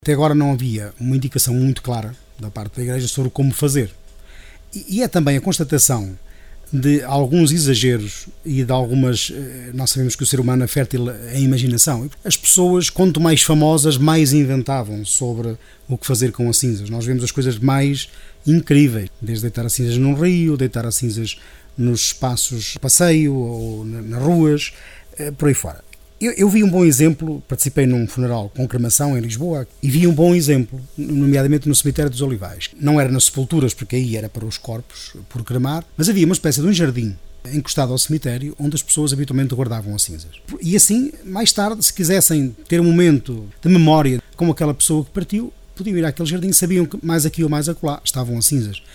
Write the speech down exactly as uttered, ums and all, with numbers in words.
Até agora não havia uma indicação muito clara da parte da Igreja sobre como fazer. E é também a constatação de alguns exageros e de algumas... Nós sabemos que o ser humano é fértil em imaginação. As pessoas, quanto mais famosas, mais inventavam sobre o que fazer com as cinzas. Nós vemos as coisas mais incríveis, desde deitar as cinzas num rio, deitar as cinzas nos espaços de passeio ou nas ruas, por aí fora. Eu, eu vi um bom exemplo, participei num funeral com cremação em Lisboa e vi um bom exemplo, nomeadamente no cemitério dos Olivais. Não era nas sepulturas, porque aí era para os corpos por cremar, mas havia uma espécie de um jardim encostado ao cemitério onde as pessoas habitualmente guardavam as cinzas. E assim, mais tarde, se quisessem ter um momento de memória com aquela pessoa que partiu, podiam ir àquele jardim, sabiam que mais aqui ou mais acolá estavam as cinzas.